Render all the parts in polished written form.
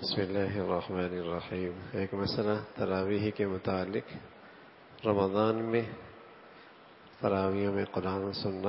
بسم اللہ الرحمن الرحیم۔ ایک مسئلہ تراویح کے متعلق۔ رمضان میں تراویح میں قرآن سننا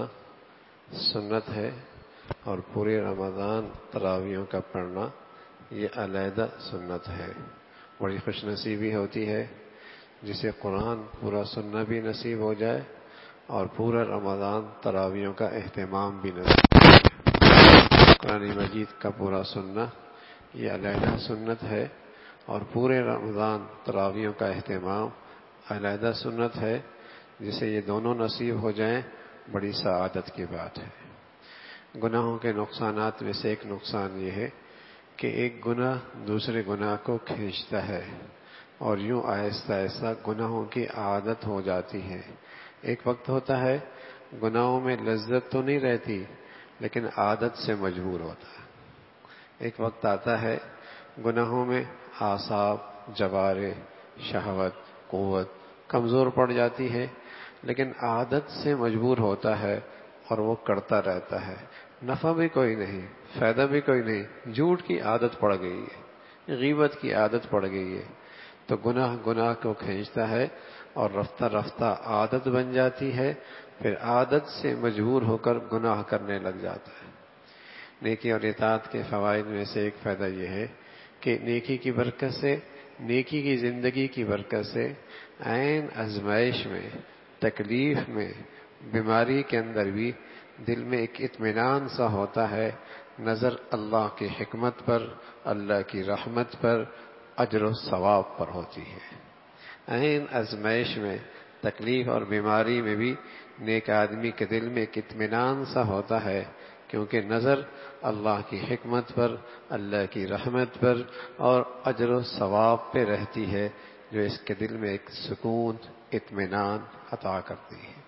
سنت ہے، اور پورے رمضان تراویحوں کا پڑھنا یہ علیحدہ سنت ہے۔ بڑی خوش نصیبی ہوتی ہے جسے قرآن پورا سننا بھی نصیب ہو جائے اور پورا رمضان تراویحوں کا اہتمام بھی نصیب ہو جائے۔ قرآن مجید کا پورا سننا یہ علیحدہ سنت ہے، اور پورے رمضان تراویحوں کا اہتمام علیحدہ سنت ہے۔ جسے یہ دونوں نصیب ہو جائیں بڑی سعادت کی بات ہے۔ گناہوں کے نقصانات میں سے ایک نقصان یہ ہے کہ ایک گناہ دوسرے گناہ کو کھینچتا ہے، اور یوں آہستہ آہستہ گناہوں کی عادت ہو جاتی ہے۔ ایک وقت ہوتا ہے گناہوں میں لذت تو نہیں رہتی، لیکن عادت سے مجبور ہوتا ہے۔ ایک وقت آتا ہے گناہوں میں اعصاب، جوارح، شہوت، قوت کمزور پڑ جاتی ہے، لیکن عادت سے مجبور ہوتا ہے اور وہ کرتا رہتا ہے۔ نفع بھی کوئی نہیں، فائدہ بھی کوئی نہیں، جھوٹ کی عادت پڑ گئی ہے، غیبت کی عادت پڑ گئی ہے، تو گناہ کو کھینچتا ہے اور رفتہ رفتہ عادت بن جاتی ہے۔ پھر عادت سے مجبور ہو کر گناہ کرنے لگ جاتا ہے۔ نیکی اور اطاعت کے فوائد میں سے ایک فائدہ یہ ہے کہ نیکی کی برکت سے، نیکی کی زندگی کی برکت سے عین آزمائش میں، تکلیف میں، بیماری کے اندر بھی دل میں ایک اطمینان سا ہوتا ہے۔ نظر اللہ کی حکمت پر، اللہ کی رحمت پر، اجر و ثواب پر ہوتی ہے۔ عین آزمائش میں، تکلیف اور بیماری میں بھی نیک آدمی کے دل میں ایک اطمینان سا ہوتا ہے، کیونکہ نظر اللہ کی حکمت پر، اللہ کی رحمت پر اور اجر و ثواب پہ رہتی ہے، جو اس کے دل میں ایک سکون، اطمینان عطا کرتی ہے۔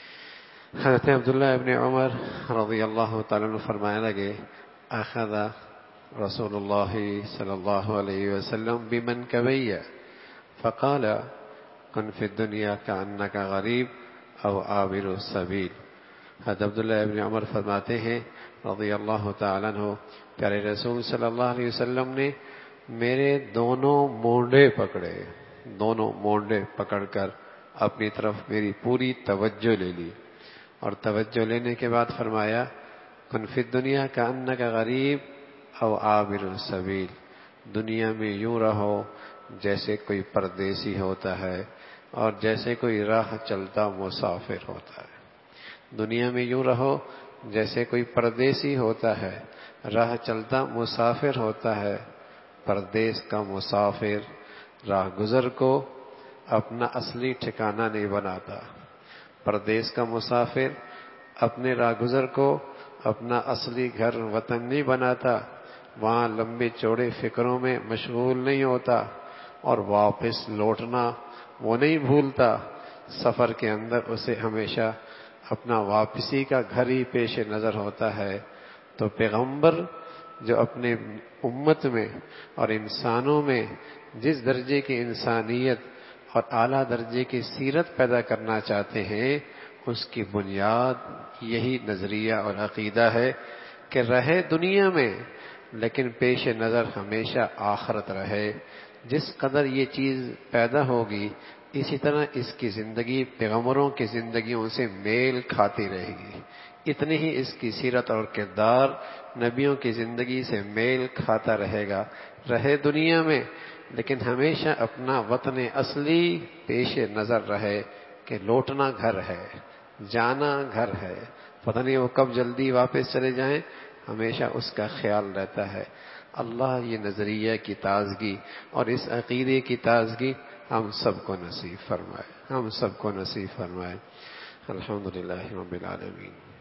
حضرت عبداللہ ابن عمر رضی اللہ تعالیٰ عنہ فرمانے لگے، اخذ رسول اللہ صلی اللہ علیہ وسلم بمنکبی فقال کن فی الدنیا کأنک غریب او عابر السبیل۔ حضرت عبداللہ ابن عمر فرماتے ہیں رضی اللہ تعالیٰ عنہ، پیارے رسول صلی اللہ علیہ وسلم نے میرے دونوں مونڈے پکڑ کر اپنی طرف میری پوری توجہ لے لی، اور توجہ لینے کے بعد فرمایا کن فی الدنیا کأنک غریب او عابر السبیل، دنیا میں یوں رہو جیسے کوئی پردیسی ہوتا ہے اور جیسے کوئی راہ چلتا مسافر ہوتا ہے۔ دنیا میں یوں رہو جیسے کوئی پردیسی ہوتا ہے، راہ چلتا مسافر ہوتا ہے۔ پردیس کا مسافر راہ گزر کو اپنا اصلی ٹھکانہ نہیں بناتا۔ پردیس کا مسافر اپنے راہ گزر کو اپنا اصلی گھر وطن نہیں بناتا، وہاں لمبے چوڑے فکروں میں مشغول نہیں ہوتا، اور واپس لوٹنا وہ نہیں بھولتا۔ سفر کے اندر اسے ہمیشہ اپنا واپسی کا گھر ہی پیش نظر ہوتا ہے۔ تو پیغمبر جو اپنے امت میں اور انسانوں میں جس درجے کی انسانیت اور اعلیٰ درجے کی سیرت پیدا کرنا چاہتے ہیں، اس کی بنیاد یہی نظریہ اور عقیدہ ہے کہ رہے دنیا میں لیکن پیش نظر ہمیشہ آخرت رہے۔ جس قدر یہ چیز پیدا ہوگی، اسی طرح اس کی زندگی پیغمبروں کی زندگیوں سے میل کھاتی رہے گی، اتنی ہی اس کی سیرت اور کردار نبیوں کی زندگی سے میل کھاتا رہے گا۔ رہے دنیا میں لیکن ہمیشہ اپنا وطن اصلی پیش نظر رہے کہ لوٹنا گھر ہے، جانا گھر ہے، پتہ نہیں وہ کب جلدی واپس چلے جائیں، ہمیشہ اس کا خیال رہتا ہے۔ اللہ یہ نظریہ کی تازگی اور اس عقیدے کی تازگی ہم سب کو نصیب فرمائے، ہم سب کو نصیب فرمائے۔ الحمدللہ رب العالمین۔